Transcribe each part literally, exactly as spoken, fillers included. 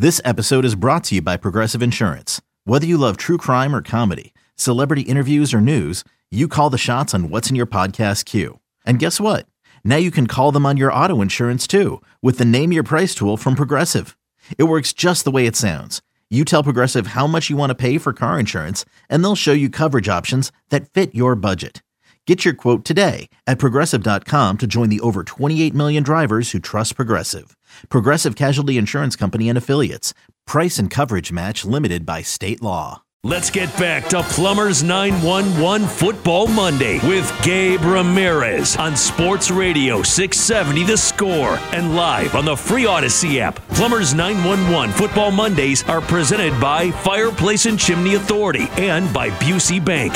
This episode is brought to you by Progressive Insurance. Whether you love true crime or comedy, celebrity interviews or news, you call the shots on what's in your podcast queue. And guess what? Now you can call them on your auto insurance too with the Name Your Price tool from Progressive. It works just the way it sounds. You tell Progressive how much you want to pay for car insurance, and they'll show you coverage options that fit your budget. Get your quote today at Progressive dot com to join the over twenty-eight million drivers who trust Progressive. Progressive Casualty Insurance Company and Affiliates. Price and coverage match limited by state law. Let's get back to Plumbers nine one one Football Monday with Gabe Ramirez on Sports Radio six seventy The Score and live on the free Odyssey app. Plumbers nine one one Football Mondays are presented by Fireplace and Chimney Authority and by Busey Bank.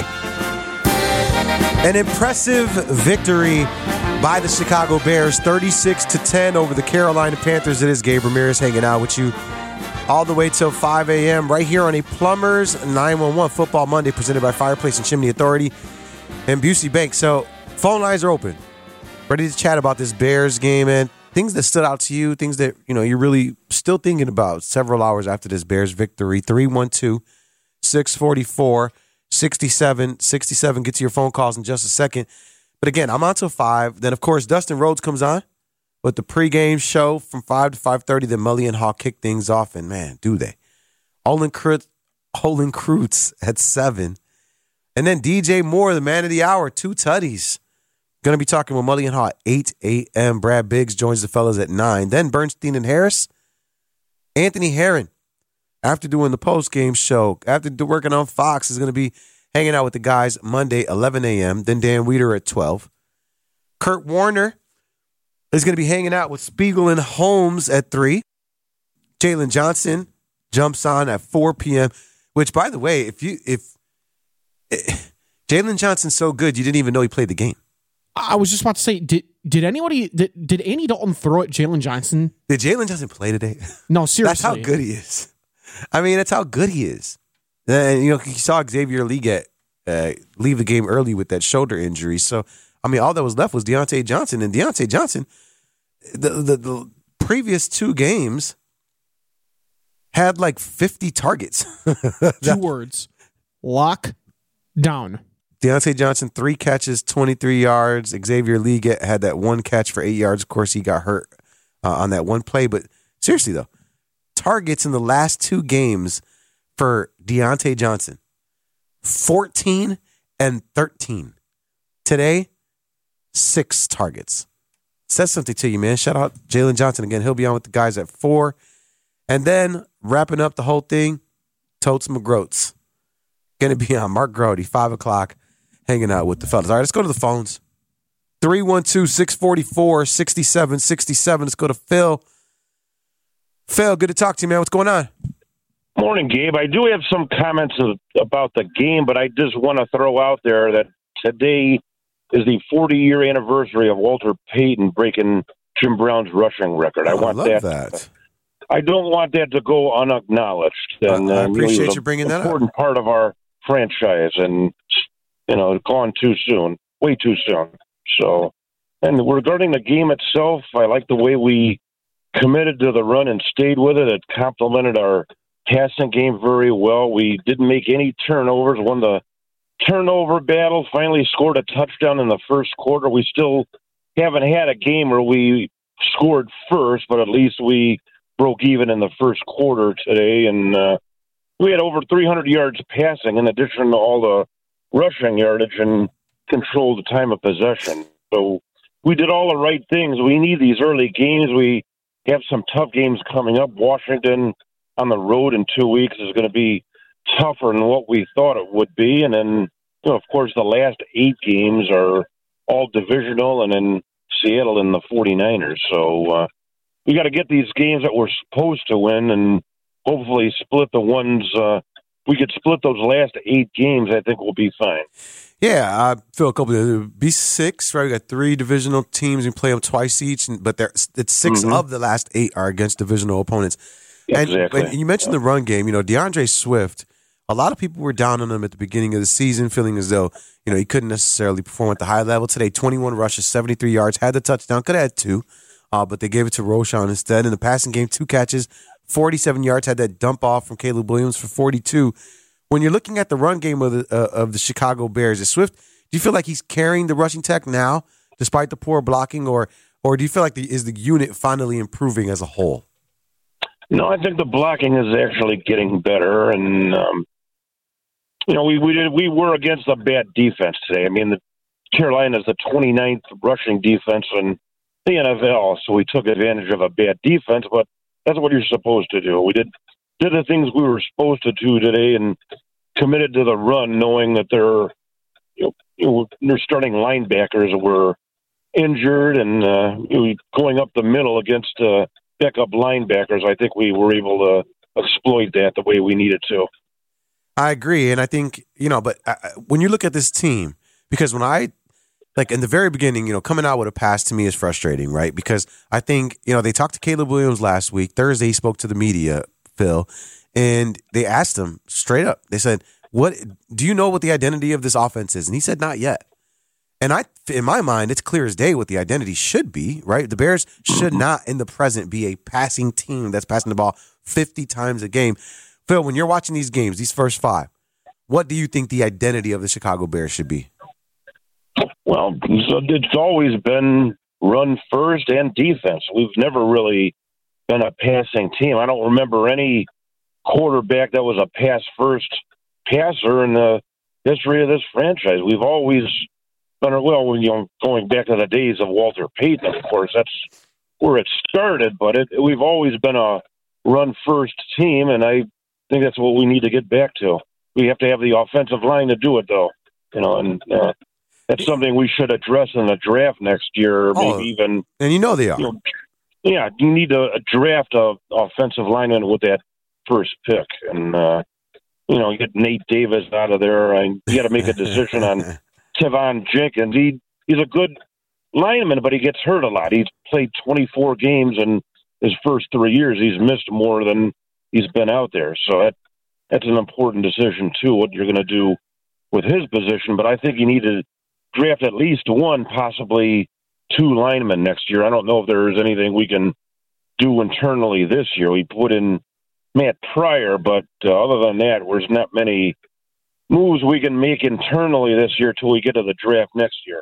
An impressive victory by the Chicago Bears, thirty-six to ten over the Carolina Panthers. It is Gabe Ramirez hanging out with you all the way till five a.m. right here on a Plumbers nine one one Football Monday presented by Fireplace and Chimney Authority and Busey Bank. So phone lines are open. Ready to chat about this Bears game and things that stood out to you, things that you know you're really still thinking about several hours after this Bears victory. three one two, six four four, six seven six seven. Get to your phone calls in just a second. But again, I'm on till five. Then, of course, Dustin Rhodes comes on with the pregame show from five to five thirty. Then Mully and Hawk kick things off. And, man, do they. Olin Kreutz, Olin Kreutz at seven. And then D J Moore, the man of the hour, two tutties. Going to be talking with Mully and Hawk, eight a.m. Brad Biggs joins the fellas at nine. Then Bernstein and Harris. Anthony Herron, after doing the postgame show, after working on Fox, is going to be hanging out with the guys Monday, eleven a.m. Then Dan Weeder at twelve. Kurt Warner is going to be hanging out with Spiegel and Holmes at three. Jalen Johnson jumps on at four p.m., which, by the way, if you if, if Jalen Johnson's so good, you didn't even know he played the game. I was just about to say, did did anybody, did, did Andy Dalton throw at Jalen Johnson? Did Jalen Johnson play today? No, seriously. That's how good he is. I mean, that's how good he is. And, you know, you saw Xavier Lee get, uh, leave the game early with that shoulder injury. So, I mean, all that was left was Deontay Johnson. And Deontay Johnson, the, the, the previous two games, had like fifty targets. Two words. Lock down. Deontay Johnson, three catches, twenty-three yards. Xavier Lee get, had that one catch for eight yards. Of course, he got hurt uh, on that one play. But seriously, though, targets in the last two games for Deontay Johnson, fourteen and thirteen. Today, six targets. Says something to you, man. Shout out Jalen Johnson again. He'll be on with the guys at four. And then, wrapping up the whole thing, Totes McGroats. Going to be on Mark Grody, five o'clock, hanging out with the fellas. All right, let's go to the phones. three one two, six four four, six seven six seven. Let's go to Phil. Phil, good to talk to you, man. What's going on? Morning, Gabe. I do have some comments of, about the game, but I just want to throw out there that today is the forty-year anniversary of Walter Payton breaking Jim Brown's rushing record. I oh, want I love that. that. I don't want that to go unacknowledged. And, I appreciate uh, you know, you bringing that up. Important part of our franchise, and you know, gone too soon, way too soon. So, and regarding the game itself, I like the way we committed to the run and stayed with it. It complemented our passing game very well. We didn't make any turnovers, won the turnover battle, finally scored a touchdown in the first quarter. We still haven't had a game where we scored first, but at least we broke even in the first quarter today. And uh, we had over three hundred yards passing in addition to all the rushing yardage and controlled the time of possession. So we did all the right things. We need these early games. We have some tough games coming up. Washington on the road in two weeks is going to be tougher than what we thought it would be. And then, you know, of course, the last eight games are all divisional, and then Seattle and the forty-niners. So uh, we got to get these games that we're supposed to win and hopefully split the ones. Uh, we could split those last eight games, I think we'll be fine. Yeah, I feel a couple of be six, right? We got three divisional teams and play them twice each, and, but it's six mm-hmm. of the last eight are against divisional opponents. Exactly. And, and you mentioned yeah. the run game. You know, DeAndre Swift, a lot of people were down on him at the beginning of the season, feeling as though, you know, he couldn't necessarily perform at the high level. Today, twenty-one rushes, seventy-three yards, had the touchdown, could have had two, uh, but they gave it to Roschon instead. In the passing game, two catches forty-seven yards, had that dump off from Caleb Williams for forty-two. When you're looking at the run game of the uh, of the Chicago Bears, is Swift, do you feel like he's carrying the rushing tech now, despite the poor blocking, or or do you feel like the, is the unit finally improving as a whole? No, I think the blocking is actually getting better, and um, you know, we we did we were against a bad defense today. I mean, the Carolina is the twenty-ninth rushing defense in the N F L, so we took advantage of a bad defense, but that's what you're supposed to do. We did did the things we were supposed to do today and committed to the run, knowing that their you know, you know their starting linebackers were injured and uh, you know, going up the middle against uh, backup linebackers. I think we were able to exploit that the way we needed to. I agree, and I think you know, but uh, when you look at this team, because when I Like in the very beginning, you know, coming out with a pass to me is frustrating, right? Because I think, you know, they talked to Caleb Williams last week. Thursday, he spoke to the media, Phil, and they asked him straight up. They said, "What do you know what the identity of this offense is?" And he said, "Not yet." And I, in my mind, it's clear as day what the identity should be, right? The Bears should not, in the present, be a passing team that's passing the ball fifty times a game. Phil, when you're watching these games, these first five, what do you think the identity of the Chicago Bears should be? Well, so it's always been run first and defense. We've never really been a passing team. I don't remember any quarterback that was a pass first passer in the history of this franchise. We've always been, well, you know, going back to the days of Walter Payton, of course, that's where it started, but it, we've always been a run first team, and I think that's what we need to get back to. We have to have the offensive line to do it, though, you know, and uh, that's something we should address in the draft next year, or maybe oh, even. And you know they are. You know, yeah, you need to draft a offensive lineman with that first pick, and uh, you know, get Nate Davis out of there. And you got to make a decision on Tevon Jenkins. He he's a good lineman, but he gets hurt a lot. He's played twenty-four games in his first three years. He's missed more than he's been out there, so that that's an important decision too. What you're going to do with his position, but I think you need to draft at least one, possibly two linemen next year. I don't know if there's anything we can do internally this year. We put in Matt Pryor, but uh, other than that, there's not many moves we can make internally this year till we get to the draft next year.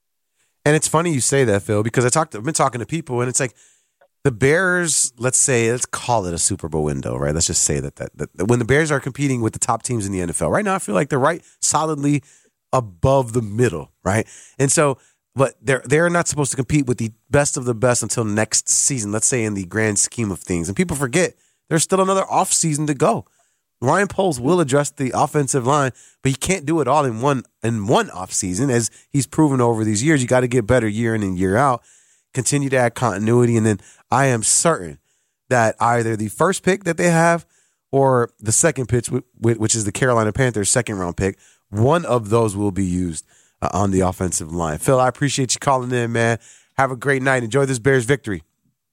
And it's funny you say that, Phil, because I talked. I've been talking to people, and it's like the Bears. Let's say, let's call it a Super Bowl window, right? Let's just say that that, that when the Bears are competing with the top teams in the N F L right now, I feel like they're right solidly above the middle, right? And so, but they're they're not supposed to compete with the best of the best until next season, let's say in the grand scheme of things. And people forget there's still another offseason to go. Ryan Poles will address the offensive line, but he can't do it all in one in one offseason, as he's proven over these years. You got to get better year in and year out, continue to add continuity, and then I am certain that either the first pick that they have or the second pitch, which is the Carolina Panthers' second round pick, one of those will be used uh, on the offensive line. Phil, I appreciate you calling in, man. Have a great night. Enjoy this Bears victory.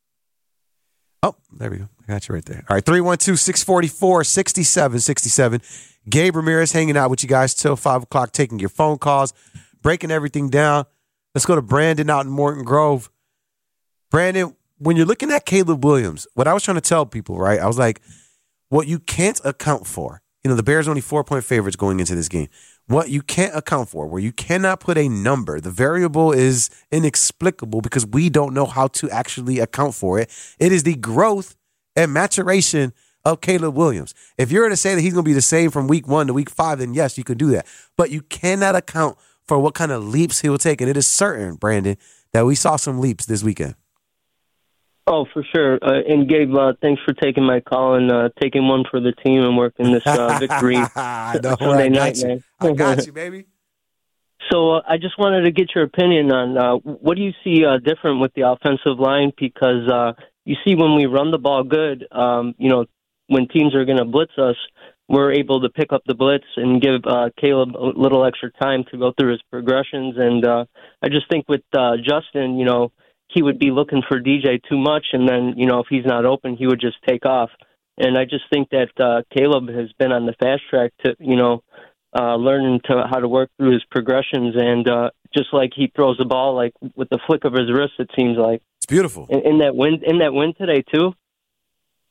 Oh, there we go. I got you right there. All right, three one two, six four four, six seven six seven. Gabe Ramirez hanging out with you guys till five o'clock, taking your phone calls, breaking everything down. Let's go to Brandon out in Morton Grove. Brandon, when you're looking at Caleb Williams, what I was trying to tell people, right, I was like, what you can't account for, you know, the Bears are only four-point favorites going into this game. What you can't account for, where you cannot put a number, the variable is inexplicable because we don't know how to actually account for it. It is the growth and maturation of Caleb Williams. If you're to say that he's going to be the same from week one to week five, then yes, you can do that. But you cannot account for what kind of leaps he will take. And it is certain, Brandon, that we saw some leaps this weekend. Oh, for sure. Uh, and Gabe, uh, thanks for taking my call and uh, taking one for the team and working this uh, victory I know, Sunday I night, you. man. I got you, baby. So uh, I just wanted to get your opinion on uh, what do you see uh, different with the offensive line? Because uh, you see when we run the ball good, um, you know, when teams are going to blitz us, we're able to pick up the blitz and give uh, Caleb a little extra time to go through his progressions. And uh, I just think with uh, Justin, you know, he would be looking for D J too much, and then, you know, if he's not open, he would just take off. And I just think that uh, Caleb has been on the fast track to, you know, uh, learning to how to work through his progressions, and uh, just like he throws the ball, like with the flick of his wrist, it seems like it's beautiful. In, in that win, in that win today too.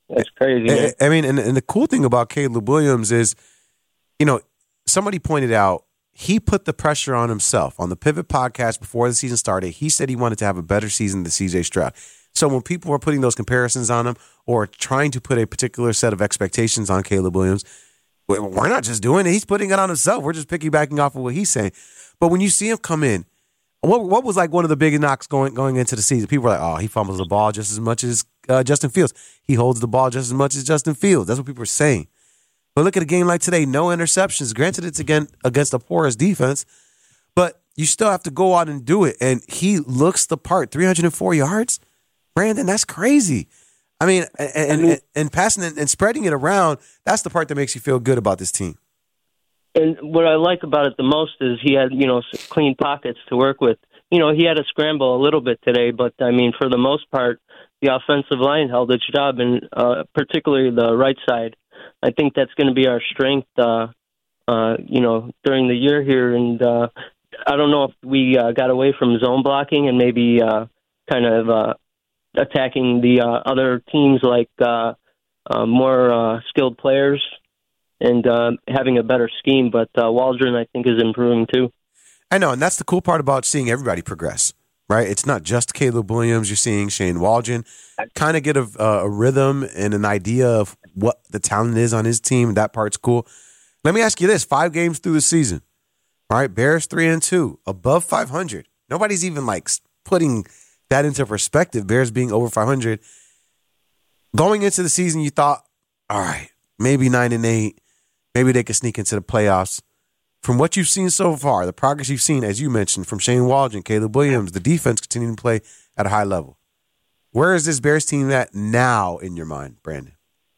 That's crazy, man. I, I mean, and, and the cool thing about Caleb Williams is, you know, somebody pointed out he put the pressure on himself. On the Pivot podcast before the season started, he said he wanted to have a better season than C J Stroud. So when people were putting those comparisons on him or trying to put a particular set of expectations on Caleb Williams, we're not just doing it. He's putting it on himself. We're just piggybacking off of what he's saying. But when you see him come in, what what was like one of the big knocks going going into the season? People were like, oh, he fumbles the ball just as much as uh, Justin Fields. He holds the ball just as much as Justin Fields. That's what people were saying. But look at a game like today, no interceptions. Granted, it's again against a porous defense, but you still have to go out and do it. And he looks the part. three hundred four yards? Brandon, that's crazy. I mean, and, and, and, and passing it and spreading it around, that's the part that makes you feel good about this team. And what I like about it the most is he had, you know, clean pockets to work with. You know, he had to scramble a little bit today, but, I mean, for the most part, the offensive line held its job, and uh, particularly the right side. I think that's going to be our strength, uh, uh, you know, during the year here. And uh, I don't know if we uh, got away from zone blocking and maybe uh, kind of uh, attacking the uh, other teams like uh, uh, more uh, skilled players and uh, having a better scheme. But uh, Waldron, I think, is improving too. I know, and that's the cool part about seeing everybody progress, right? It's not just Caleb Williams. You're seeing Shane Waldron kind of get a, a rhythm and an idea of what the talent is on his team. That part's cool. Let me ask you this. Five games through the season, all right? Bears three and two, above five hundred. Nobody's even like putting that into perspective, Bears being over five hundred. Going into the season, you thought, all right, maybe nine and eight. Maybe they could sneak into the playoffs. From what you've seen so far, the progress you've seen, as you mentioned, from Shane Waldron, Caleb Williams, the defense continuing to play at a high level. Where is this Bears team at now in your mind, Brandon?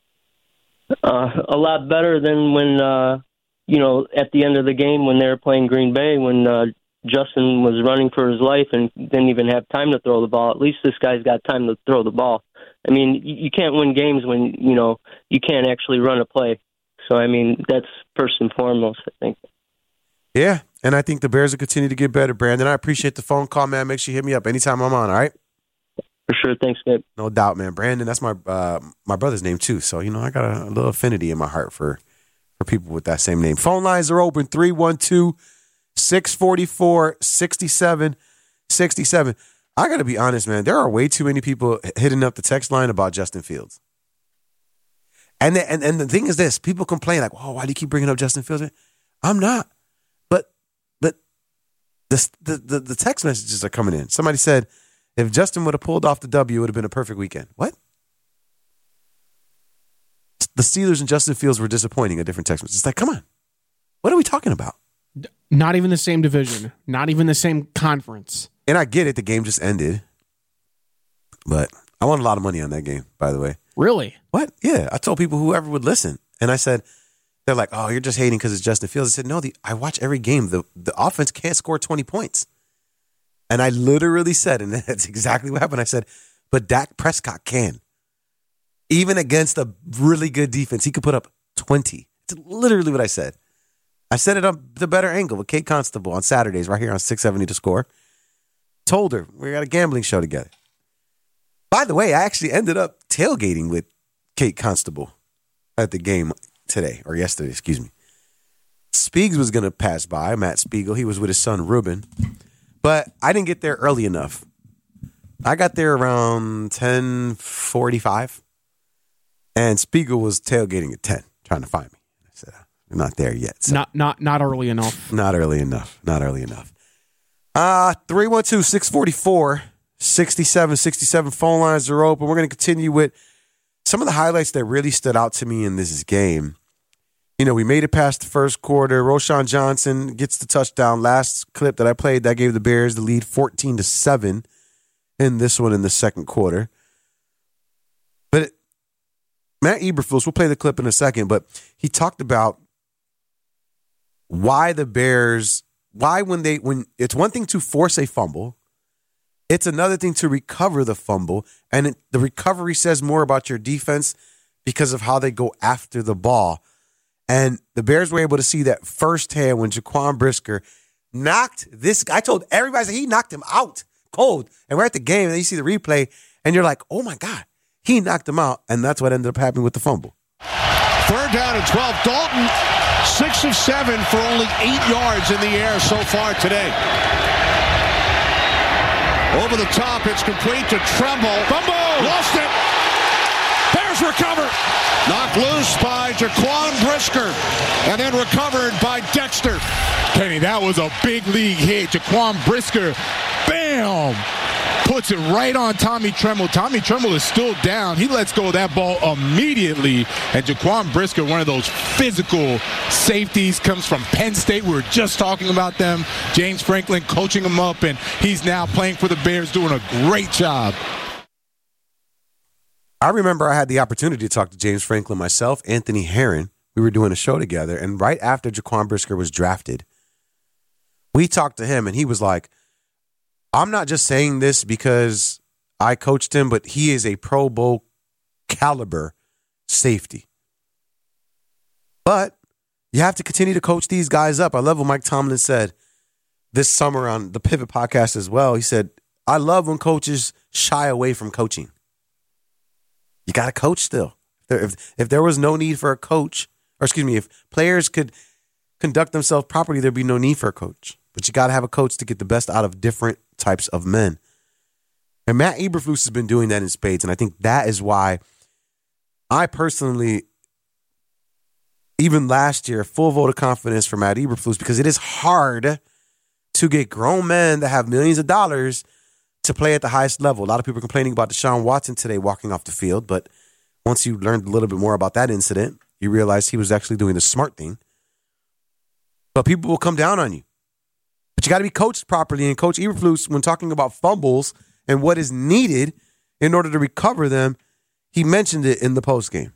Uh, a lot better than when, uh, you know, at the end of the game when they were playing Green Bay, when uh, Justin was running for his life and didn't even have time to throw the ball. At least this guy's got time to throw the ball. I mean, you can't win games when, you know, you can't actually run a play. So, I mean, that's first and foremost, I think. Yeah, and I think the Bears will continue to get better, Brandon. I appreciate the phone call, man. Make sure you hit me up anytime I'm on, all right? For sure. Thanks, Gabe. No doubt, man. Brandon, that's my uh, my brother's name, too. So, you know, I got a, a little affinity in my heart for, for people with that same name. Phone lines are open, three one two, six four four, six seven six seven. I got to be honest, man. There are way too many people hitting up the text line about Justin Fields. And the, and, and the thing is this. People complain like, oh, why do you keep bringing up Justin Fields? I'm not. But but the, the, the, the text messages are coming in. Somebody said, if Justin would have pulled off the W, it would have been a perfect weekend. What? The Steelers and Justin Fields were disappointing. A different text message. It's like, come on. What are we talking about? Not even the same division. Not even the same conference. And I get it. The game just ended. But I won a lot of money on that game, by the way. Really? What? Yeah. I told people whoever would listen. And I said, they're like, oh, you're just hating because it's Justin Fields. I said, no, the, I watch every game. The, the offense can't score twenty points. And I literally said, and that's exactly what happened. I said, but Dak Prescott can. Even against a really good defense, he could put up twenty. It's literally what I said. I said it on the Better Angle with Kate Constable on Saturdays right here on six seventy The Score. Told her we got a gambling show together. By the way, I actually ended up tailgating with Kate Constable at the game today, or yesterday, excuse me. Spiegs was going to pass by, Matt Spiegel. He was with his son, Ruben. But I didn't get there early enough. I got there around ten forty-five. And Spiegel was tailgating at ten, trying to find me. I said, I'm not there yet. So. Not not not early enough. Not early enough. Not early enough. Uh, three one two, six four four, six seven six seven. Phone lines are open. We're going to continue with some of the highlights that really stood out to me in this game. You know, we made it past the first quarter. Roschon Johnson gets the touchdown. Last clip that I played, that gave the Bears the lead fourteen to seven in this one in the second quarter. But it, Matt Eberflus, we'll play the clip in a second, but he talked about why the Bears, why when they, when it's one thing to force a fumble, it's another thing to recover the fumble. And it, the recovery says more about your defense because of how they go after the ball. And the Bears were able to see that firsthand when Jaquan Brisker knocked this guy. I told everybody, he knocked him out cold. And we're at the game, and then you see the replay, and you're like, oh, my God. He knocked him out, and that's what ended up happening with the fumble. Third down and twelve. Dalton, six of seven for only eight yards in the air so far today. Over the top, it's complete to Tremble. Fumble! Lost it! Bears recover! Knocked loose by Jaquan Brisker, and then recovered by Dexter. Kenny, that was a big league hit. Jaquan Brisker, bam! Puts it right on Tommy Tremble. Tommy Tremble is still down. He lets go of that ball immediately. And Jaquan Brisker, one of those physical safeties, comes from Penn State. We were just talking about them. James Franklin coaching him up, and he's now playing for the Bears, doing a great job. I remember I had the opportunity to talk to James Franklin myself, Anthony Herron. We were doing a show together, and right after Jaquan Brisker was drafted, we talked to him, and he was like, I'm not just saying this because I coached him, but he is a Pro Bowl caliber safety. But you have to continue to coach these guys up. I love what Mike Tomlin said this summer on the Pivot podcast as well. He said, I love when coaches shy away from coaching. You got to coach still. If, if there was no need for a coach, or excuse me, if players could conduct themselves properly, there'd be no need for a coach. But you got to have a coach to get the best out of different types of men. And Matt Eberflus has been doing that in spades, and I think that is why I personally, even last year, full vote of confidence for Matt Eberflus, because it is hard to get grown men that have millions of dollars to play at the highest level. A lot of people are complaining about Deshaun Watson today walking off the field, but once you learned a little bit more about that incident, you realize he was actually doing the smart thing. But people will come down on you. But you got to be coached properly. And Coach Eberflus, when talking about fumbles and what is needed in order to recover them, he mentioned it in the postgame.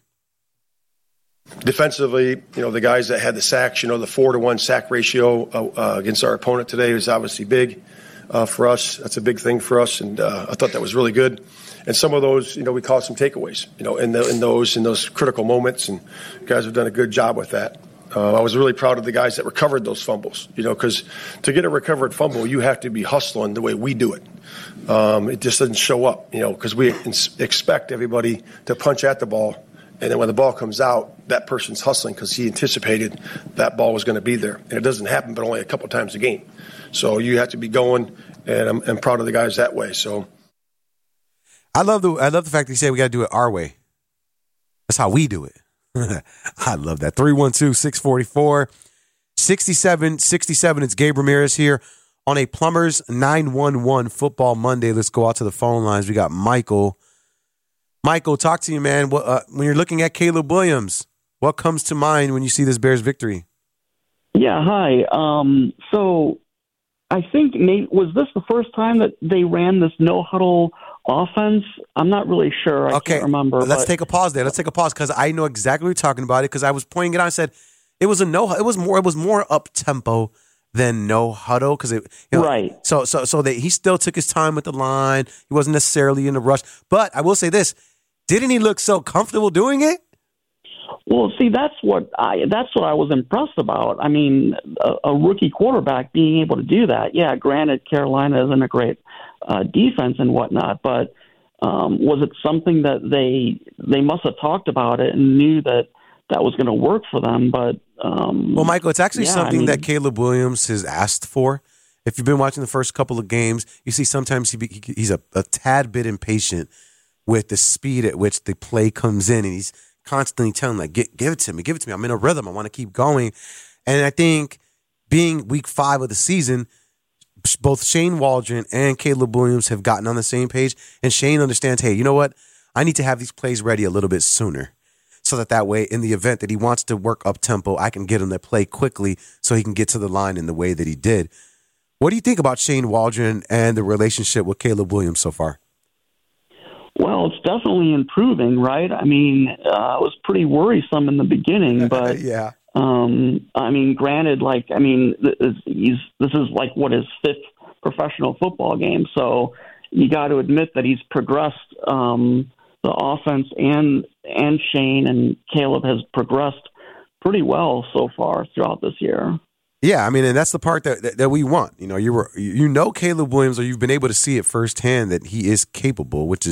Defensively, you know, the guys that had the sacks, you know, the four to one sack ratio uh, against our opponent today was obviously big uh, for us. That's a big thing for us, and uh, I thought that was really good. And some of those, you know, we call some takeaways, you know, in, the, in those in those critical moments, and guys have done a good job with that. Uh, I was really proud of the guys that recovered those fumbles, you know, because to get a recovered fumble, you have to be hustling the way we do it. Um, it just doesn't show up, you know, because we ins- expect everybody to punch at the ball. And then when the ball comes out, that person's hustling because he anticipated that ball was going to be there. And it doesn't happen but only a couple times a game. So you have to be going, and I'm, I'm proud of the guys that way. So I love the I love the fact that he said we got to do it our way. That's how we do it. I love that. three one two, six four four, six seven six seven. It's Gabe Ramirez here on a Plumbers nine one one Football Monday. Let's go out to the phone lines. We got Michael. Michael, talk to you, man. What, uh, when you're looking at Caleb Williams, what comes to mind when you see this Bears victory? Yeah, hi. Um, so I think, Nate, was this the first time that they ran this no-huddle offense? I'm not really sure. I okay. can't remember. Let's but... take a pause there. Let's take a pause because I know exactly what you're talking about it because I was pointing it out and said it was a no. It was more. It was more up tempo than no huddle because it. You know, right. So so so that he still took his time with the line. He wasn't necessarily in a rush. But I will say this: didn't he look so comfortable doing it? Well, see, that's what I that's what I was impressed about. I mean, a, a rookie quarterback being able to do that. Yeah, granted, Carolina isn't a great uh, defense and whatnot, but um, was it something that they they must have talked about it and knew that that was going to work for them? But um, well, Michael, it's actually yeah, something I mean, that Caleb Williams has asked for. If you've been watching the first couple of games, you see sometimes he, he he's a, a tad bit impatient with the speed at which the play comes in, and he's constantly telling like, give, give it to me, give it to me. I'm in a rhythm. I want to keep going. And I think being week five of the season, both Shane Waldron and Caleb Williams have gotten on the same page. And Shane understands, hey, you know what? I need to have these plays ready a little bit sooner so that that way in the event that he wants to work up tempo, I can get him to play quickly so he can get to the line in the way that he did. What do you think about Shane Waldron and the relationship with Caleb Williams so far? Well, it's definitely improving, right? I mean, uh, it was pretty worrisome in the beginning, but yeah. Um, I mean, granted, like, I mean, this, he's, this is like what his fifth professional football game, so you got to admit that he's progressed. Um, the offense and and Shane and Caleb has progressed pretty well so far throughout this year. Yeah, I mean, and that's the part that, that that we want. You know, you were you know Caleb Williams, or you've been able to see it firsthand that he is capable, which is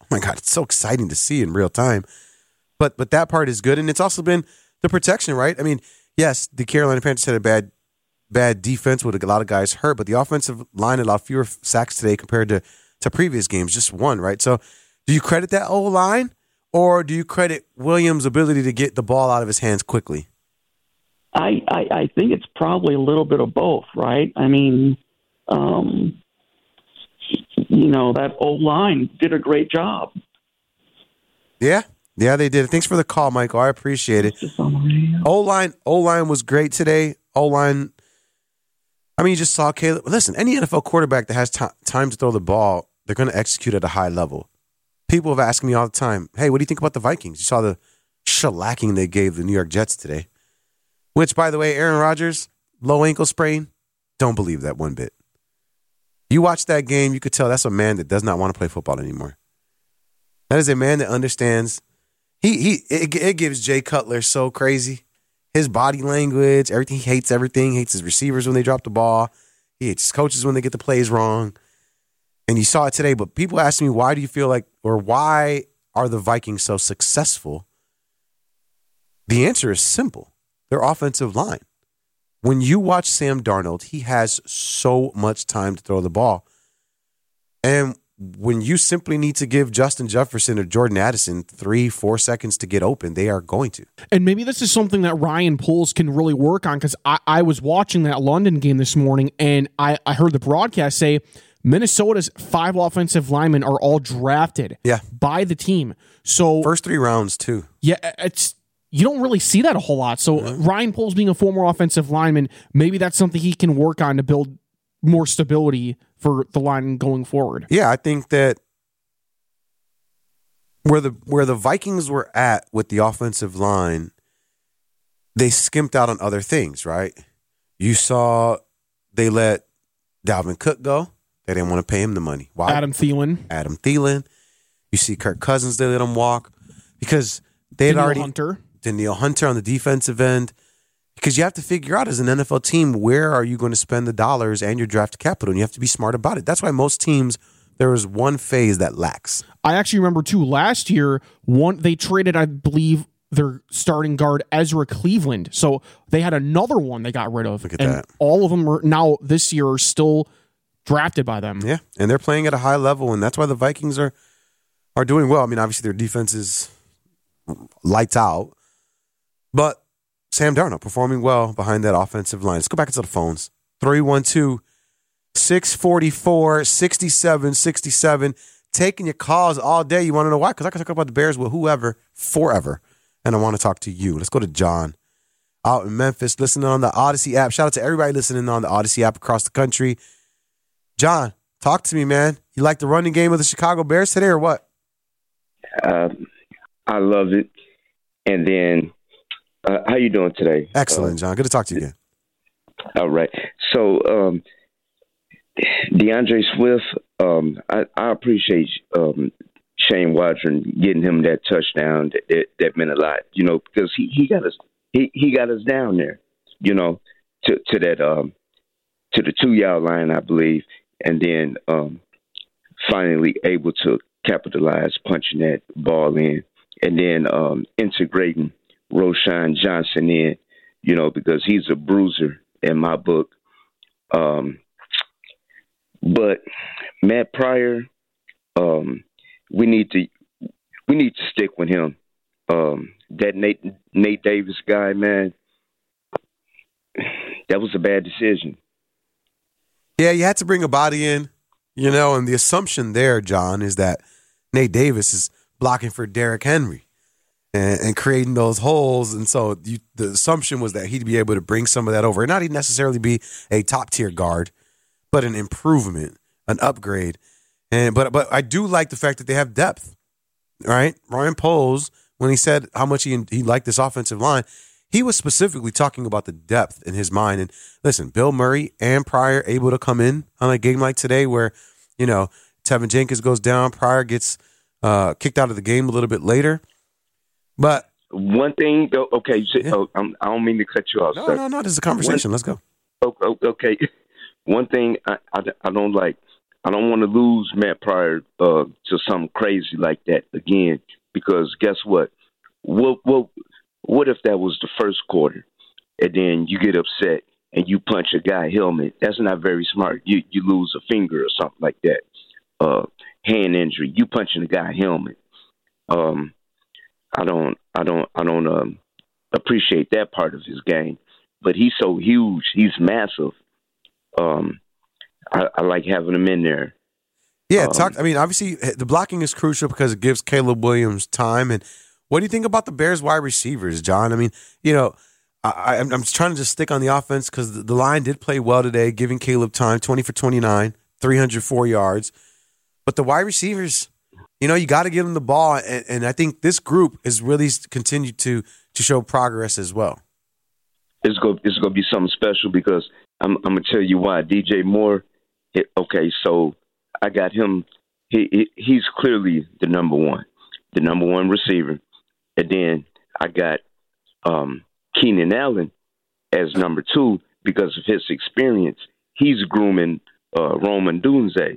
oh my God, it's so exciting to see in real time. But but that part is good, and it's also been the protection, right? I mean, yes, the Carolina Panthers had a bad bad defense with a lot of guys hurt, but the offensive line allowed fewer sacks today compared to, to previous games, just one, right? So do you credit that O-line, or do you credit Williams' ability to get the ball out of his hands quickly? I, I, I think it's probably a little bit of both, right? I mean, um, you know, that O-line did a great job. Yeah, yeah, they did. Thanks for the call, Michael. I appreciate it. O-line, O-line was great today. O-line, I mean, you just saw Caleb. Listen, any N F L quarterback that has t- time to throw the ball, they're going to execute at a high level. People have asked me all the time, hey, what do you think about the Vikings? You saw the shellacking they gave the New York Jets today. Which, by the way, Aaron Rodgers, low ankle sprain, don't believe that one bit. You watch that game, you could tell that's a man that does not want to play football anymore. That is a man that understands. He he. It, it gives Jay Cutler so crazy. His body language, everything. He hates everything. He hates his receivers when they drop the ball. He hates his coaches when they get the plays wrong. And you saw it today, but people ask me, why do you feel like, or why are the Vikings so successful? The answer is simple. Their offensive line. When you watch Sam Darnold, he has so much time to throw the ball. And when you simply need to give Justin Jefferson or Jordan Addison three, four seconds to get open, they are going to. And maybe this is something that Ryan Poles can really work on, because I, I was watching that London game this morning, and I, I heard the broadcast say Minnesota's five offensive linemen are all drafted yeah. by the team. So first three rounds, too. Yeah, it's you don't really see that a whole lot. So mm-hmm. Ryan Poles being a former offensive lineman, maybe that's something he can work on to build more stability for the line going forward. Yeah, I think that where the where the Vikings were at with the offensive line, they skimped out on other things, right? You saw they let Dalvin Cook go. They didn't want to pay him the money. Why? Adam Thielen. Adam Thielen. You see Kirk Cousins, they let him walk because they had Danielle already Hunter. Danielle Hunter on the defensive end. Because you have to figure out as an N F L team, where are you going to spend the dollars and your draft capital? And you have to be smart about it. That's why most teams, there is one phase that lacks. I actually remember, too, last year, one they traded, I believe, their starting guard, Ezra Cleveland. So they had another one they got rid of. Look at and that. All of them are now this year are still drafted by them. Yeah, and they're playing at a high level, and that's why the Vikings are are doing well. I mean, obviously, their defense is lights out, but Sam Darnold performing well behind that offensive line. Let's go back into the phones. three one two, six four four, six seven six seven. Taking your calls all day. You want to know why? Because I can talk about the Bears with whoever forever, and I want to talk to you. Let's go to John out in Memphis, listening on the Odyssey app. Shout out to everybody listening on the Odyssey app across the country. John, talk to me, man. You like the running game of the Chicago Bears today or what? Um, I love it. And then, uh, how you doing today? Excellent, John. Good to talk to you again. All right. So, um, DeAndre Swift, um, I, I appreciate um, Shane Waldron getting him that touchdown. That, that, that meant a lot, you know, because he, he got us he, he got us down there, you know, to to that um, to the two yard line, I believe, and then um, finally able to capitalize, punching that ball in, and then um, integrating Roschon Johnson in, you know, because he's a bruiser in my book. Um, but Matt Pryor, um, we need to we need to stick with him. Um, that Nate Nate Davis guy, man, that was a bad decision. Yeah, you had to bring a body in, you know, and the assumption there, John, is that Nate Davis is blocking for Derrick Henry and, and creating those holes. And so you, the assumption was that he'd be able to bring some of that over and not even necessarily be a top-tier guard, but an improvement, an upgrade. And But but I do like the fact that they have depth, right? Ryan Poles, when he said how much he, he liked this offensive line, he was specifically talking about the depth in his mind. And listen, Bill Murray and Pryor able to come in on a game like today where, you know, Tevin Jenkins goes down, Pryor gets uh, kicked out of the game a little bit later. But one thing, though, okay, so, yeah. oh, I'm, I don't mean to cut you off. No, sir. no, no, this is a conversation. One, Let's go. Okay, one thing I, I, I don't like, I don't want to lose Matt Pryor uh, to something crazy like that again. Because guess what? What what what if that was the first quarter, and then you get upset and you punch a guy helmet? That's not very smart. You you lose a finger or something like that. Uh, hand injury. You punching a guy helmet. Um, I don't I don't I don't um, appreciate that part of his game. But he's so huge. He's massive. Um, I, I like having him in there. Yeah, um, talk. I mean, obviously, the blocking is crucial because it gives Caleb Williams time. And what do you think about the Bears wide receivers, John? I mean, you know, I, I'm, I'm trying to just stick on the offense because the, the line did play well today, giving Caleb time, twenty for twenty-nine, three hundred four yards. But the wide receivers, you know, you got to give them the ball. And, and I think this group has really continued to to show progress as well. It's going it's going to be something special because I'm, I'm going to tell you why. D J Moore, it, okay, so I got him. He, he He's clearly the number one, the number one receiver. And then I got um, Keenan Allen as number two because of his experience. He's grooming uh, Roman Dunze.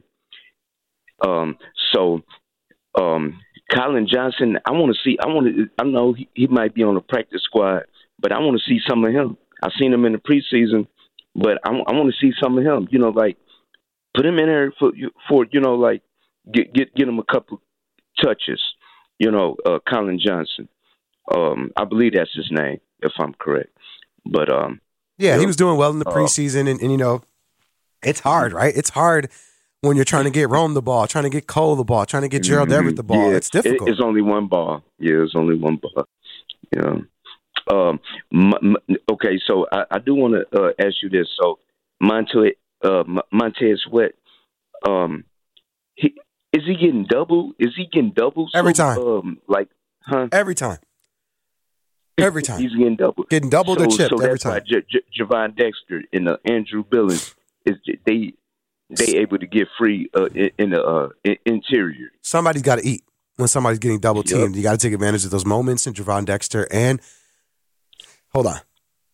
Um, so um, Colin Johnson, I want to see. I want to. I know he, he might be on the practice squad, but I want to see some of him. I've seen him in the preseason, but I, I want to see some of him. You know, like put him in there for for you know, like get get get him a couple touches. You know, uh, Colin Johnson. Um, I believe that's his name, if I'm correct. But um, yeah, you know, he was doing well in the preseason, uh, and, and you know, it's hard, right? It's hard when you're trying to get Rome the ball, trying to get Cole the ball, trying to get Gerald Everett the ball. Yeah, it's difficult. It, it's only one ball. Yeah, it's only one ball. You know. Um, m- m- okay, so I, I do want to uh, ask you this. So, Montez, uh, Montez Sweat, um, he, is he getting double? Is he getting double every so, time? Um, like, huh? Every time. Every time. He's getting double. Getting doubled so, or chipped so every that's time. Why J- J- Javon Dexter and uh, Andrew Billings is they they able to get free uh, in, in the uh, in- interior. Somebody's got to eat when somebody's getting double teamed. Yep. You got to take advantage of those moments. And Javon Dexter and hold on,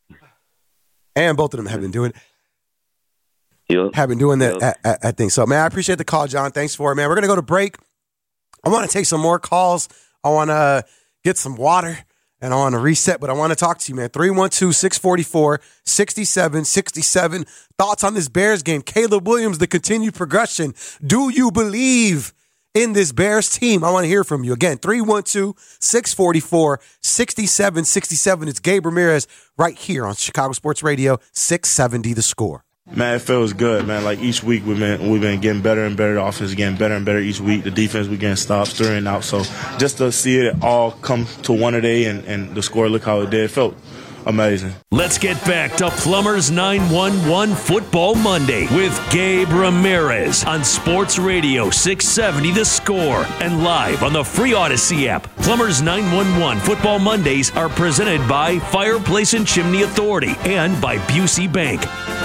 and both of them have been doing. Yep. Have been doing that Yep. at, at, at things. So, man, I appreciate the call, John. Thanks for it, man. We're gonna go to break. I want to take some more calls. I want to get some water. And I want to reset, but I want to talk to you, man. three one two, six four four, six seven six seven. Thoughts on this Bears game? Caleb Williams, the continued progression. Do you believe in this Bears team? I want to hear from you. Again, three one two, six four four, six seven six seven. It's Gabe Ramirez right here on Chicago Sports Radio, six seventy The Score. Man, it feels good, man. Like each week we've been we've been getting better and better. The offense is getting better and better each week. The defense we're getting stops through and out. So just to see it all come to one today and, and the score look how it did, it felt amazing. Let's get back to Plumbers nine one one Football Monday with Gabe Ramirez on Sports Radio six seventy The Score and live on the free Odyssey app. Plumbers nine one one Football Mondays are presented by Fireplace and Chimney Authority and by Busey Bank.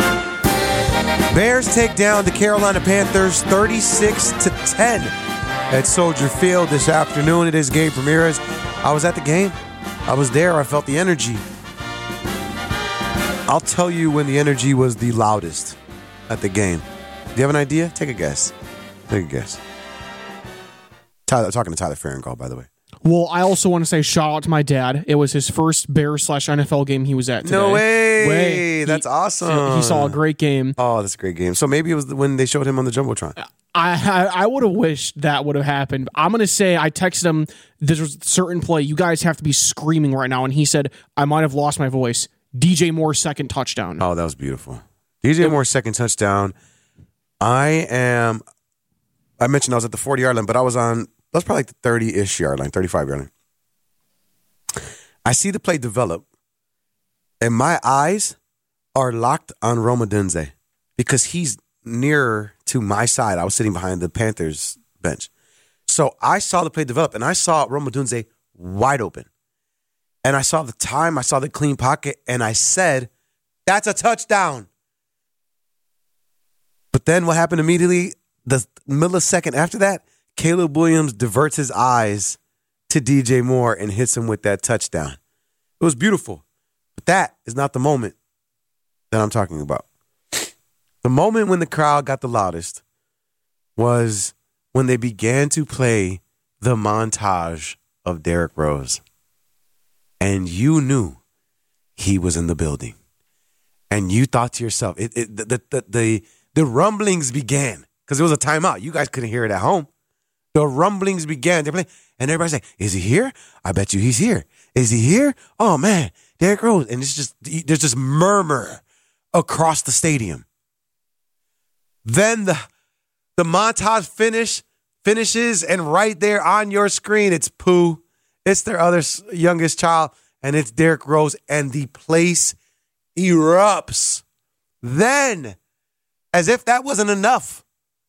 Bears take down the Carolina Panthers thirty-six to ten at Soldier Field this afternoon. It is Gabe Ramirez. I was at the game. I was there. I felt the energy. I'll tell you when the energy was the loudest at the game. Do you have an idea? Take a guess. Take a guess. Tyler, talking to Tyler Farringall, by the way. Well, I also want to say shout out to my dad. It was his first Bears slash N F L game he was at today. No way. way. That's he, awesome. He saw a great game. Oh, that's a great game. So maybe it was when they showed him on the Jumbotron. I I, I would have wished that would have happened. I'm going to say I texted him, there's a certain play. You guys have to be screaming right now. And he said, I might have lost my voice. D J Moore's second touchdown. Oh, that was beautiful. D J Moore's second touchdown. I am, I mentioned I was at the forty-yard line, but I was on, that was probably like the thirty-ish yard line, thirty-five yard line. I see the play develop, and my eyes are locked on Rome Odunze because he's nearer to my side. I was sitting behind the Panthers bench. So I saw the play develop, and I saw Rome Odunze wide open. And I saw the time, I saw the clean pocket, and I said, that's a touchdown. But then what happened immediately, the millisecond after that, Caleb Williams diverts his eyes to D J Moore and hits him with that touchdown. It was beautiful. But that is not the moment that I'm talking about. The moment when the crowd got the loudest was when they began to play the montage of Derrick Rose. And you knew he was in the building. And you thought to yourself, it, it, the, the, the, the rumblings began because it was a timeout. You guys couldn't hear it at home. The rumblings began. They're playing, and everybody's like, is he here? I bet you he's here. Is he here? Oh, man, Derrick Rose. And it's just, there's just murmur across the stadium. Then the the montage finish finishes, and right there on your screen, it's Pooh. It's their other youngest child, and it's Derrick Rose, and the place erupts. Then, as if that wasn't enough,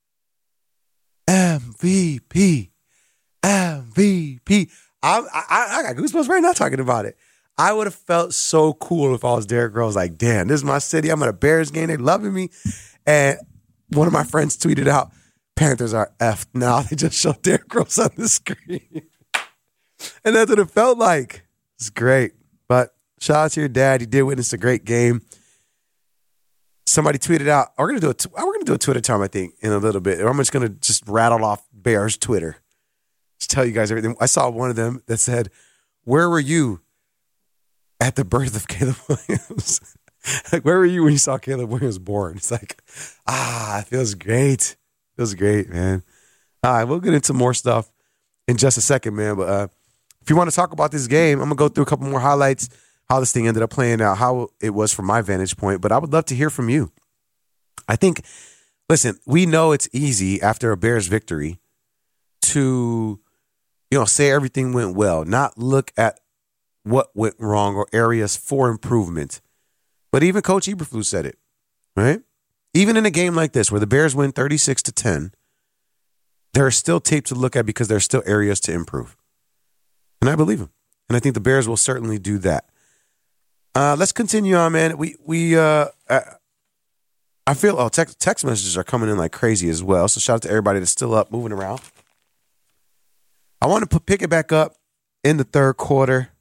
M V P, M V P. I, I, I got goosebumps right now talking about it. I would have felt so cool if I was Derrick Rose. Like, damn, this is my city. I'm at a Bears game. They're loving me. And one of my friends tweeted out, Panthers are effed now. They just showed Derrick Rose on the screen. And that's what it felt like. It's great. But shout out to your dad. He did witness a great game. Somebody tweeted out, we're gonna do a t- we're gonna do a Twitter time, I think, in a little bit. I'm just gonna just rattle off Bears Twitter. Just tell you guys everything. I saw one of them that said, "Where were you at the birth of Caleb Williams?" Like, where were you when you saw Caleb Williams born? It's like, ah, it feels great. It feels great, man. All right, we'll get into more stuff in just a second, man. But uh, if you want to talk about this game, I'm gonna go through a couple more highlights. How this thing ended up playing out, how it was from my vantage point, but I would love to hear from you. I think, listen, we know it's easy after a Bears victory to, you know, say everything went well, not look at what went wrong or areas for improvement. But even Coach Eberflus said it, right? Even in a game like this where the Bears win thirty-six to ten, there are still tape to look at because there are still areas to improve. And I believe him. And I think the Bears will certainly do that. Uh, let's continue on, man. We we uh, I feel oh text text messages are coming in like crazy as well. So shout out to everybody that's still up, moving around. I want to put, pick it back up in the third quarter,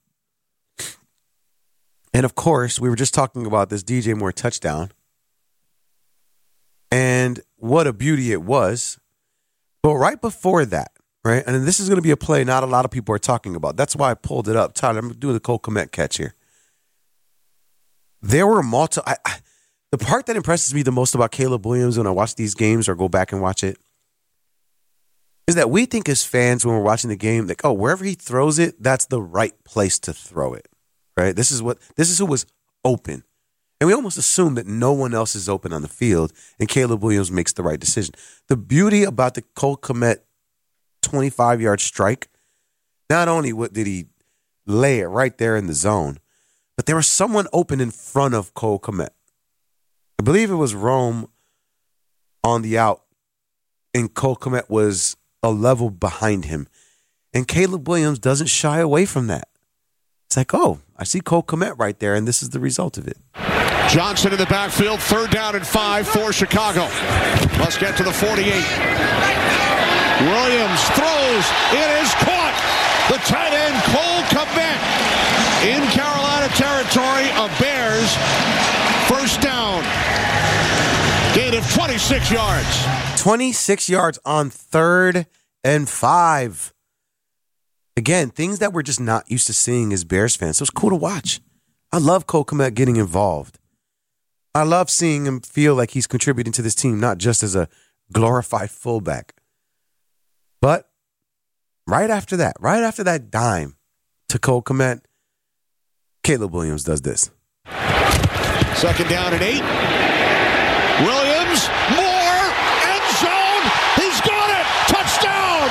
and of course, we were just talking about this D J Moore touchdown, and what a beauty it was. But right before that, right, and this is going to be a play not a lot of people are talking about. That's why I pulled it up. Tyler, I'm doing the Cole Kmet catch here. There were multiple. I, I, the part that impresses me the most about Caleb Williams when I watch these games or go back and watch it is that we think as fans when we're watching the game, like, oh, wherever he throws it, that's the right place to throw it, right? This is what this is who was open, and we almost assume that no one else is open on the field, and Caleb Williams makes the right decision. The beauty about the Cole Kmet twenty-five yard strike, not only what did he lay it right there in the zone, but there was someone open in front of Cole Kmet. I believe it was Rome on the out, and Cole Kmet was a level behind him. And Caleb Williams doesn't shy away from that. It's like, oh, I see Cole Kmet right there, and this is the result of it. Johnson in the backfield, third down and five for Chicago. Must get to the forty-eight. Williams throws. It is caught. The tight end, Cole Kmet. In Carolina territory of Bears, first down. Gain of twenty-six yards. twenty-six yards on third and five. Again, things that we're just not used to seeing as Bears fans. So it's cool to watch. I love Cole Kmet getting involved. I love seeing him feel like he's contributing to this team, not just as a glorified fullback. But right after that, right after that dime to Cole Kmet, Caleb Williams does this. Second down and eight. Williams, more, end zone. He's got it. Touchdown.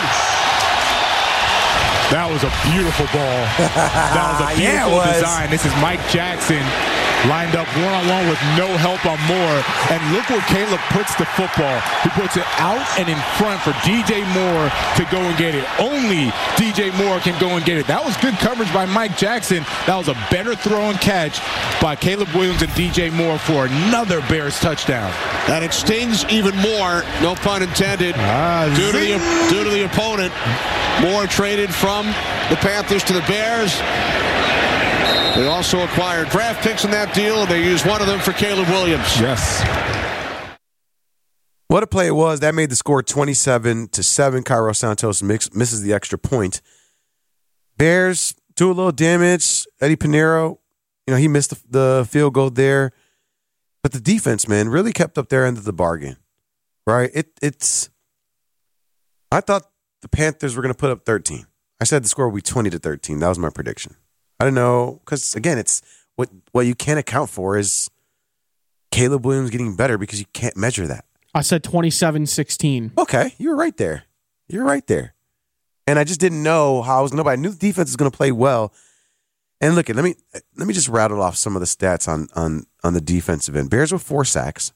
That was a beautiful ball. That was a beautiful yeah, was. design. This is Mike Jackson lined up one-on-one with no help on Moore. And look where Caleb puts the football. He puts it out and in front for D J Moore to go and get it. Only D J Moore can go and get it. That was good coverage by Mike Jackson. That was a better throw and catch by Caleb Williams and D J Moore for another Bears touchdown. And it stings even more, no pun intended, ah, due, to the, due to the opponent. Moore traded from the Panthers to the Bears. They also acquired draft picks in that deal, and they used one of them for Caleb Williams. Yes. What What a play it was. That made the score twenty-seven to seven. Cairo Santos mix, misses the extra point. Bears do a little damage. Eddie Pinheiro, you know, he missed the, the field goal there. But the defense, man, really kept up their end of the bargain, right? It It's, I thought the Panthers were going to put up thirteen. I said the score would be twenty to thirteen. That was my prediction. I don't know, because, again, it's what, what you can't account for is Caleb Williams getting better because you can't measure that. I said twenty-seven sixteen. Okay, you were right there. You're right there. And I just didn't know how I was going to. I knew the defense was going to play well. And look, let me let me just rattle off some of the stats on on on the defensive end. Bears with four sacks.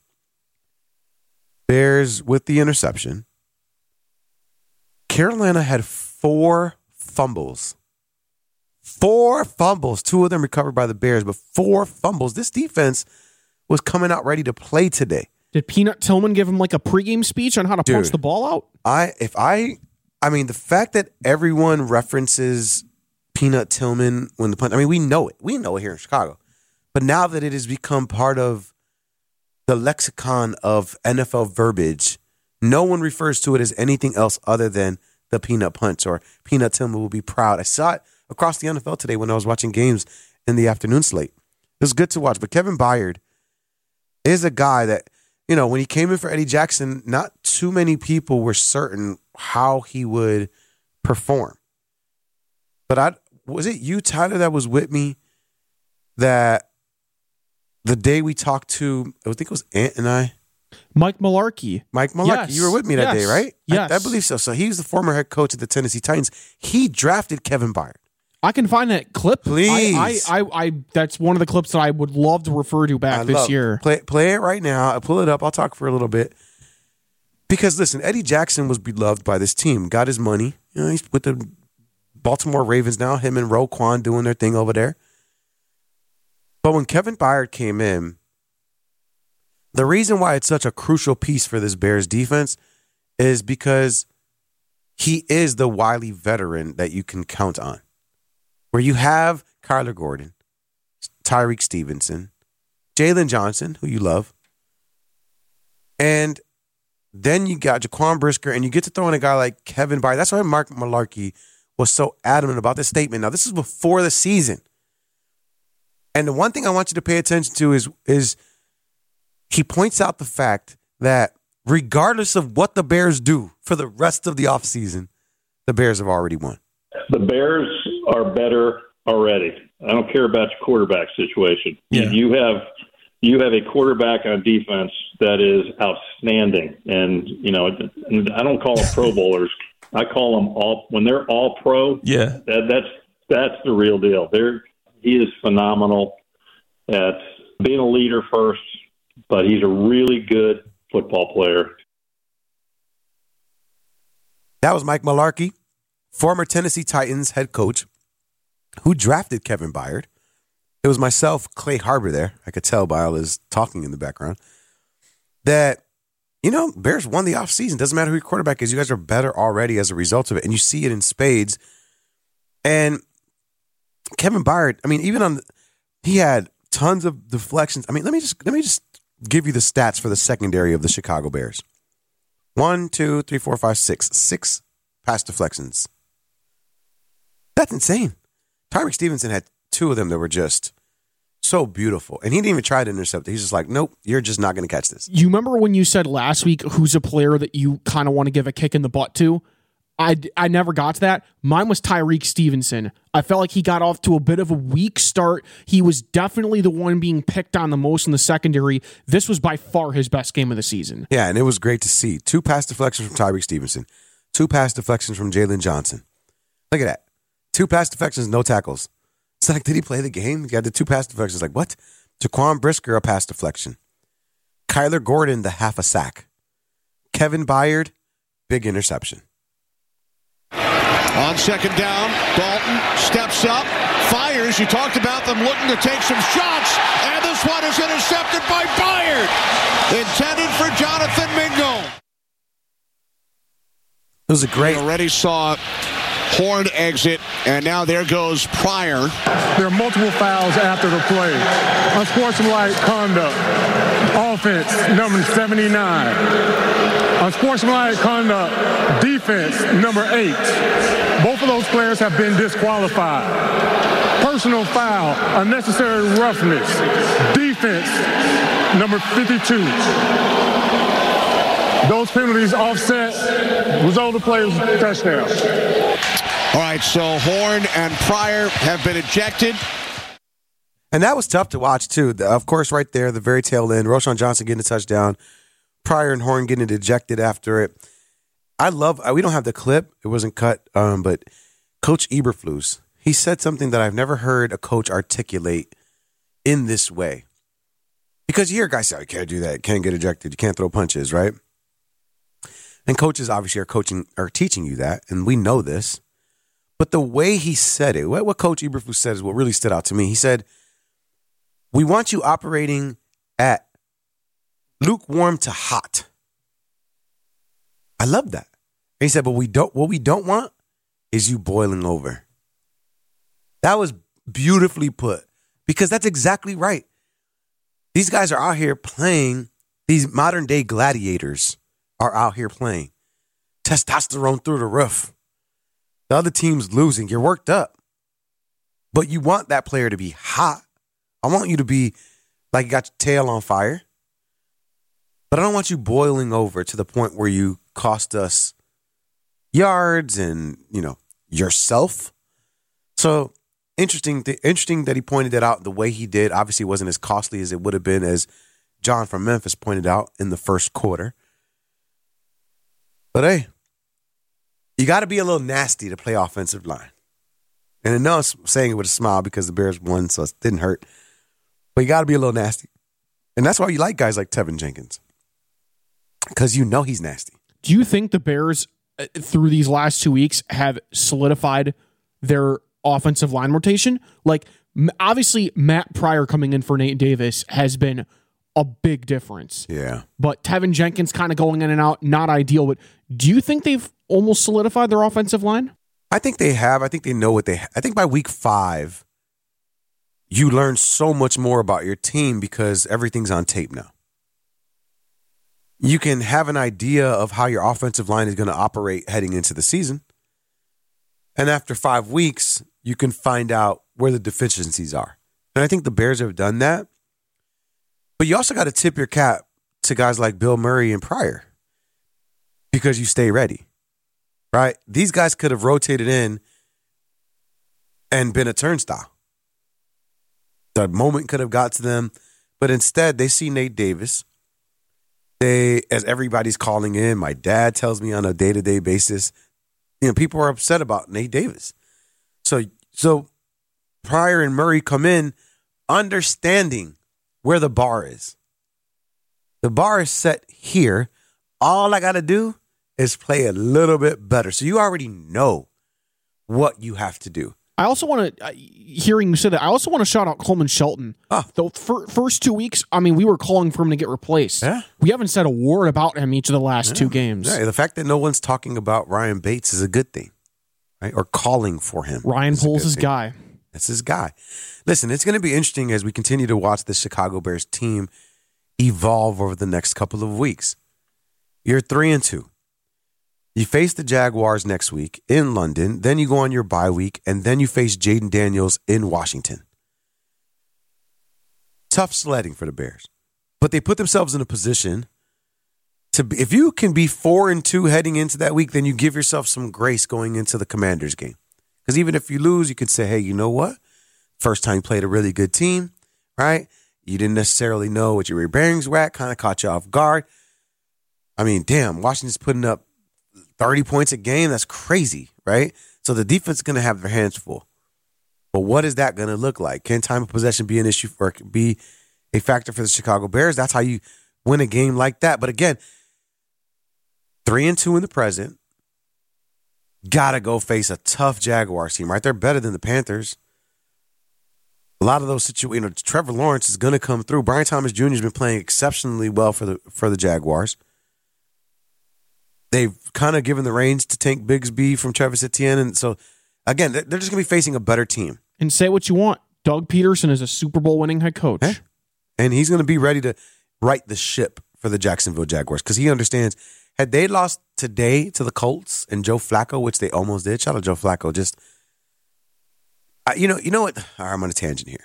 Bears with the interception. Carolina had four fumbles. Four fumbles. Two of them recovered by the Bears, but four fumbles. This defense was coming out ready to play today. Did Peanut Tillman give him like a pregame speech on how to Dude, punch the ball out? I if I I mean the fact that everyone references Peanut Tillman when the punch, I mean we know it. We know it here in Chicago. But now that it has become part of the lexicon of N F L verbiage, no one refers to it as anything else other than the peanut punch or Peanut Tillman will be proud. I saw it across the N F L today when I was watching games in the afternoon slate. It was good to watch. But Kevin Byard is a guy that, you know, when he came in for Eddie Jackson, not too many people were certain how he would perform. But I was it you, Tyler, that was with me that the day we talked to, I think it was Ant and I. Mike Mularkey. Mike Mularkey. Yes. You were with me that yes. day, right? Yes. I, I believe so. So he's the former head coach of the Tennessee Titans. He drafted Kevin Byard. I can find that clip. Please. I, I, I, I that's one of the clips that I would love to refer to back I this love, year. Play, play it right now. I'll pull it up. I'll talk for a little bit. Because, listen, Eddie Jackson was beloved by this team. Got his money. You know, he's with the Baltimore Ravens now. Him and Roquan doing their thing over there. But when Kevin Byard came in, the reason why it's such a crucial piece for this Bears defense is because he is the wily veteran that you can count on. Where you have Kyler Gordon, Tyreek Stevenson, Jalen Johnson, who you love, and then you got Jaquan Brisker, and you get to throw in a guy like Kevin Byard. That's why Mark Mularkey was so adamant about this statement. Now, this is before the season. And the one thing I want you to pay attention to is, is he points out the fact that regardless of what the Bears do for the rest of the offseason, the Bears have already won. The Bears are better already. I don't care about your quarterback situation. Yeah. You have you have a quarterback on defense that is outstanding, and you know I don't call them Pro Bowlers. I call them all when they're all pro. Yeah, that, that's that's the real deal. They're he is phenomenal at being a leader first, but he's a really good football player. That was Mike Mularkey, former Tennessee Titans head coach, who drafted Kevin Byard. It was myself, Clay Harbor there. I could tell by all his talking in the background. That, you know, Bears won the offseason. Doesn't matter who your quarterback is. You guys are better already as a result of it. And you see it in spades. And Kevin Byard, I mean, even on, he had tons of deflections. I mean, let me just let me just give you the stats for the secondary of the Chicago Bears. One, two, three, four, five, six. Six pass deflections. That's insane. Tyreek Stevenson had two of them that were just so beautiful. And he didn't even try to intercept it. He's just like, nope, you're just not going to catch this. You remember when you said last week who's a player that you kind of want to give a kick in the butt to? I, I never got to that. Mine was Tyreek Stevenson. I felt like he got off to a bit of a weak start. He was definitely the one being picked on the most in the secondary. This was by far his best game of the season. Yeah, and it was great to see. Two pass deflections from Tyreek Stevenson. Two pass deflections from Jalen Johnson. Look at that. Two pass deflections, no tackles. It's like, did he play the game? He got the two pass deflections. Like, what? Jaquan Brisker, a pass deflection. Kyler Gordon, the half a sack. Kevin Byard, big interception. On second down, Dalton steps up, fires. You talked about them looking to take some shots, and this one is intercepted by Byard. Intended for Jonathan Mingo. It was a great... We already saw Horn exit, and now there goes Pryor. There are multiple fouls after the play. Unsportsmanlike conduct. offense, number seventy-nine. Unsportsmanlike conduct, defense, number eight. Both of those players have been disqualified. Personal foul, unnecessary roughness, defense, number fifty-two. Those penalties offset, result of players' touchdown. All right, so Horn and Pryor have been ejected. And that was tough to watch, too. Of course, right there, the very tail end, Roschon Johnson getting a touchdown, Pryor and Horn getting ejected after it. I love, we don't have the clip. It wasn't cut, um, but Coach Eberflus, he said something that I've never heard a coach articulate in this way. Because you hear guys say, you can't do that, you can't get ejected, you can't throw punches, right? And coaches obviously are coaching, are teaching you that, and we know this. But the way he said it, what, what Coach Eberflus said is what really stood out to me. He said, we want you operating at lukewarm to hot. I love that. And he said, but we don't, what we don't want is you boiling over. That was beautifully put, because that's exactly right. These guys are out here playing, these modern day gladiators are out here playing. Testosterone through the roof. The other team's losing. You're worked up. But you want that player to be hot. I want you to be like you got your tail on fire. But I don't want you boiling over to the point where you cost us yards and, you know, yourself. So interesting, th- interesting that he pointed that out the way he did. Obviously, it wasn't as costly as it would have been, as John from Memphis pointed out in the first quarter. But hey, you got to be a little nasty to play offensive line. And I know I'm saying it with a smile because the Bears won, so it didn't hurt. But you got to be a little nasty. And that's why you like guys like Tevin Jenkins. Because you know he's nasty. Do you think the Bears, uh, through these last two weeks, have solidified their offensive line rotation? Like, m- obviously, Matt Pryor coming in for Nate Davis has been a big difference. Yeah. But Tevin Jenkins kind of going in and out, not ideal. But do you think they've almost solidified their offensive line? I think they have. I think they know what they have. I think by week five, you learn so much more about your team because everything's on tape now. You can have an idea of how your offensive line is going to operate heading into the season. And after five weeks, you can find out where the deficiencies are. And I think the Bears have done that. But you also got to tip your cap to guys like Bill Murray and Pryor because you stay ready, right? These guys could have rotated in and been a turnstile. The moment could have got to them, but instead they see Nate Davis. They, as everybody's calling in, my dad tells me on a day-to-day basis, you know, people are upset about Nate Davis. So, so Pryor and Murray come in understanding where the bar is. The bar is set here. All I got to do is play a little bit better. So you already know what you have to do. I also want to, uh, hearing you say that, I also want to shout out Coleman Shelton. Oh. The fir- first two weeks, I mean, we were calling for him to get replaced. Yeah. We haven't said a word about him each of the last Yeah. two games. Yeah, the fact that no one's talking about Ryan Bates is a good thing, right? Or calling for him. Ryan Poles his thing. guy. That's his guy. Listen, it's going to be interesting as we continue to watch the Chicago Bears team evolve over the next couple of weeks. You're three and two. You face the Jaguars next week in London. Then you go on your bye week, and then you face Jaden Daniels in Washington. Tough sledding for the Bears. But they put themselves in a position to be, if you can be four and two heading into that week, then you give yourself some grace going into the Commanders game. Because even if you lose, you could say, hey, you know what? First time you played a really good team, right? You didn't necessarily know what your bearings were at, kind of caught you off guard. I mean, damn, Washington's putting up thirty points a game. That's crazy, right? So the defense is going to have their hands full. But what is that going to look like? Can time of possession be an issue or be a factor for the Chicago Bears? That's how you win a game like that. But again, three and two in the present. Got to go face a tough Jaguars team, right? They're better than the Panthers. A lot of those situations, you know, Trevor Lawrence is going to come through. Brian Thomas Junior has been playing exceptionally well for the for the Jaguars. They've kind of given the reins to Tank Bigsby from Travis Etienne. And so, again, they're just going to be facing a better team. And say what you want. Doug Peterson is a Super Bowl winning head coach. Okay. And he's going to be ready to, right the ship for the Jacksonville Jaguars because he understands had they lost today to the Colts and Joe Flacco, which they almost did, shout out Joe Flacco, just, uh, you know, you know what? All right, I'm on a tangent here.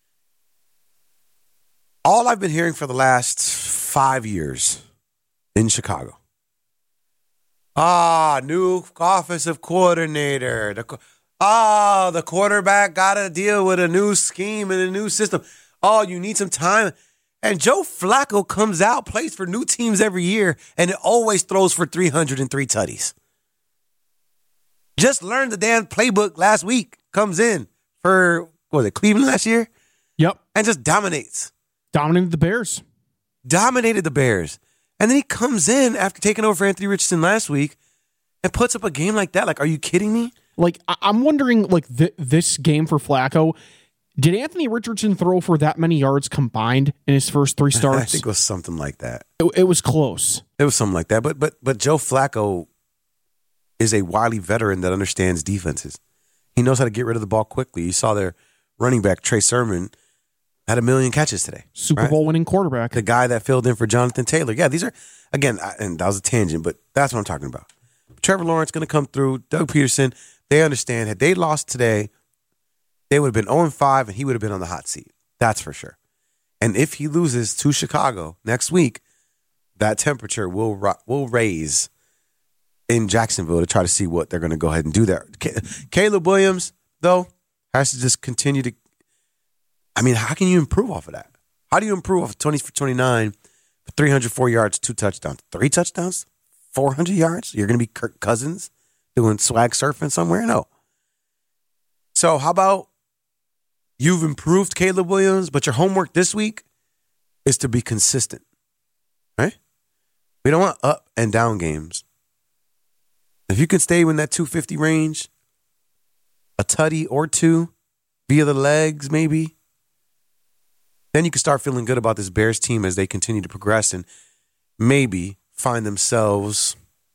All I've been hearing for the last five years in Chicago. Ah, new offensive coordinator. The, ah, the quarterback got to deal with a new scheme and a new system. Oh, you need some time. And Joe Flacco comes out, plays for new teams every year, and it always throws for three hundred three tutties. Just learned the damn playbook last week. Comes in for, what was it, Cleveland last year? Yep. And just dominates. Dominated the Bears. Dominated the Bears. And then he comes in after taking over for Anthony Richardson last week and puts up a game like that. Like, are you kidding me? Like, I- I'm wondering, like, th- this game for Flacco, did Anthony Richardson throw for that many yards combined in his first three starts? I think it was something like that. It, it was close. It was something like that. But but but Joe Flacco is a wily veteran that understands defenses. He knows how to get rid of the ball quickly. You saw their running back, Trey Sermon, had a million catches today. Super right? Bowl winning quarterback. The guy that filled in for Jonathan Taylor. Yeah, these are, again, I, and that was a tangent, but that's what I'm talking about. Trevor Lawrence going to come through. Doug Peterson, they understand. Had they lost today, they would have been oh and five, and he would have been on the hot seat. That's for sure. And if he loses to Chicago next week, that temperature will will raise in Jacksonville to try to see what they're going to go ahead and do there. Caleb Williams, though, has to just continue to, I mean, how can you improve off of that? How do you improve off of twenty for twenty-nine, three hundred four yards, two touchdowns, three touchdowns, four hundred yards? You're going to be Kirk Cousins doing swag surfing somewhere? No. So how about you've improved Caleb Williams, but your homework this week is to be consistent, right? We don't want up and down games. If you can stay in that two fifty range, a tutty or two via the legs maybe, then you can start feeling good about this Bears team as they continue to progress and maybe find themselves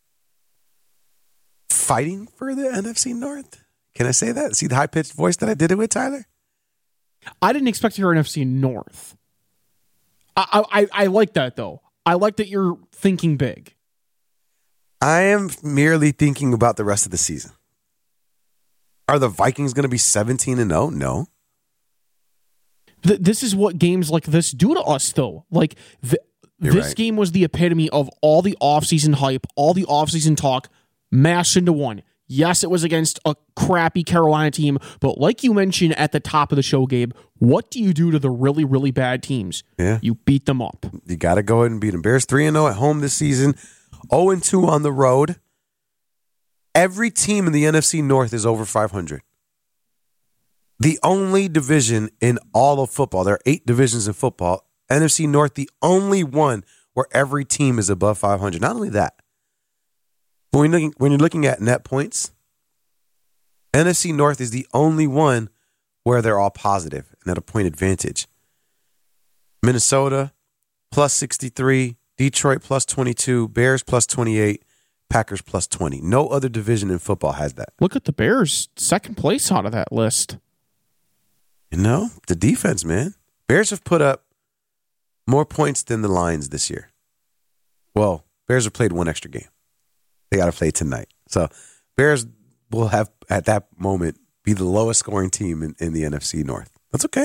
fighting for the N F C North. Can I say that? See the high-pitched voice that I did it with, Tyler? I didn't expect to hear N F C North. I, I, I like that, though. I like that you're thinking big. I am merely thinking about the rest of the season. Are the Vikings going to be seventeen and oh? No. Th- this is what games like this do to us, though. Like, th- this right. game was the epitome of all the offseason hype, all the offseason talk, mashed into one. Yes, it was against a crappy Carolina team, but like you mentioned at the top of the show, Gabe, what do you do to the really, really bad teams? Yeah. You beat them up. You got to go ahead and beat them. Bears three and oh at home this season, oh and two on the road. Every team in the N F C North is over five hundred. The only division in all of football, there are eight divisions in football, N F C North, the only one where every team is above five hundred. Not only that, when you're looking, when you're looking at net points, N F C North is the only one where they're all positive and at a point advantage. Minnesota, plus sixty-three. Detroit, plus twenty-two. Bears, plus twenty-eight. Packers, plus twenty. No other division in football has that. Look at the Bears, second place out of that list. You know, the defense, man. Bears have put up more points than the Lions this year. Well, Bears have played one extra game. They got to play tonight. So Bears will have, at that moment, be the lowest scoring team in, in the N F C North. That's okay.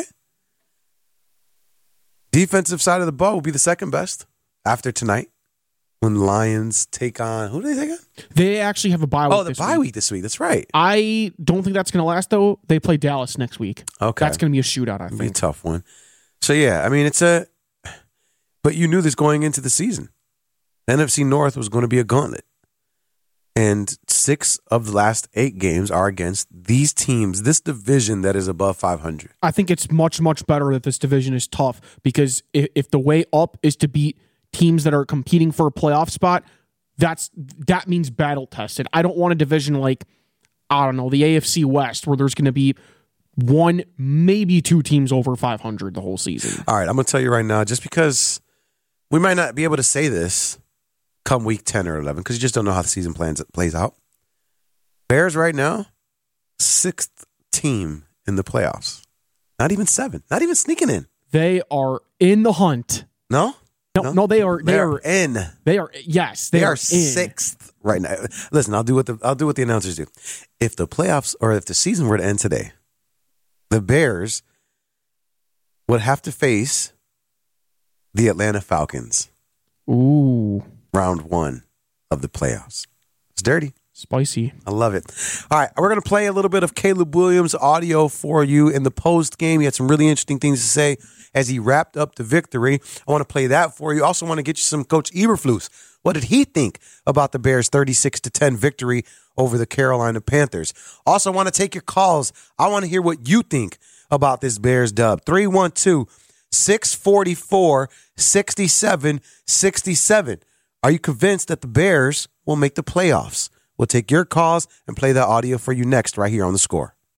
Defensive side of the ball will be the second best after tonight when the Lions take on, who do they take on? They actually have a bye week. Oh, the this bye week. week this week. That's right. I don't think that's going to last, though. They play Dallas next week. Okay. That's going to be a shootout, I It'll think. be a tough one. So, yeah, I mean, it's a, but you knew this going into the season. The N F C North was going to be a gauntlet. And six of the last eight games are against these teams, this division that is above five hundred. I think it's much, much better that this division is tough because if, if the way up is to beat teams that are competing for a playoff spot, that's that means battle tested. I don't want a division like, I don't know, the A F C West where there's going to be one, maybe two teams over five hundred the whole season. All right, I'm going to tell you right now, just because we might not be able to say this come week ten or eleven, because you just don't know how the season plans plays out. Bears right now, sixth team in the playoffs. Not even seven. Not even sneaking in. They are in the hunt. No? No, no, no they are. They They're are in. They are. Yes, they, They are, are in. sixth right now. Listen, I'll do what the I'll do what the announcers do. If the playoffs or if the season were to end today, the Bears would have to face the Atlanta Falcons. Ooh, round one of the playoffs. It's dirty. Spicy. I love it. All right, we're going to play a little bit of Caleb Williams audio for you in the post game. He had some really interesting things to say as he wrapped up the victory. I want to play that for you. Also want to get you some Coach Eberflus. What did he think about the Bears' thirty-six to ten victory over the Carolina Panthers? Also want to take your calls. I want to hear what you think about this Bears dub. three one two, six four four, six seven six seven. Are you convinced that the Bears will make the playoffs? We'll take your calls and play that audio for you next right here on The Score.